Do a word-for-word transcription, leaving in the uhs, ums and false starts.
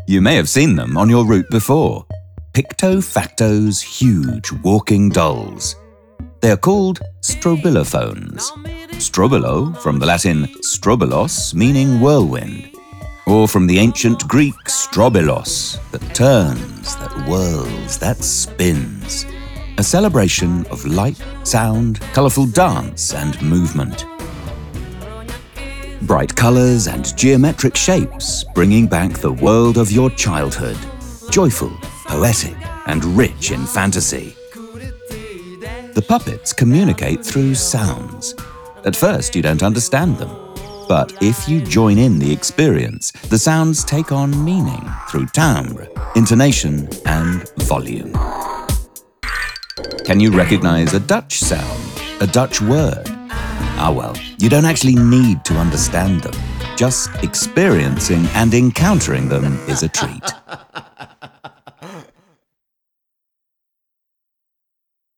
You may have seen them on your route before. Picto-Facto's huge walking dolls. They are called strobilophones. Strobilo, from the Latin strobilos, meaning whirlwind, or from the ancient Greek strobilos, that turns, that whirls, that spins. A celebration of light, sound, colourful dance and movement. Bright colours and geometric shapes, bringing back the world of your childhood. Joyful, poetic and rich in fantasy. The puppets communicate through sounds. At first you don't understand them, but if you join in the experience, the sounds take on meaning through timbre, intonation and volume. Can you recognize a Dutch sound, a Dutch word? Ah well, you don't actually need to understand them. Just experiencing and encountering them is a treat.